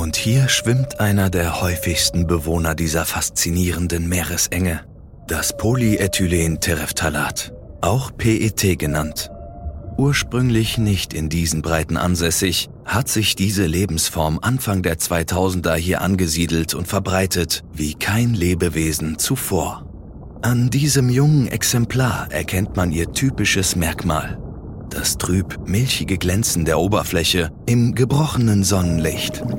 Und hier schwimmt einer der häufigsten Bewohner dieser faszinierenden Meeresenge, das Polyethylenterephthalat, auch PET genannt. Ursprünglich nicht in diesen Breiten ansässig, hat sich diese Lebensform Anfang der 2000er hier angesiedelt und verbreitet wie kein Lebewesen zuvor. An diesem jungen Exemplar erkennt man ihr typisches Merkmal: das trüb milchige Glänzen der Oberfläche im gebrochenen Sonnenlicht.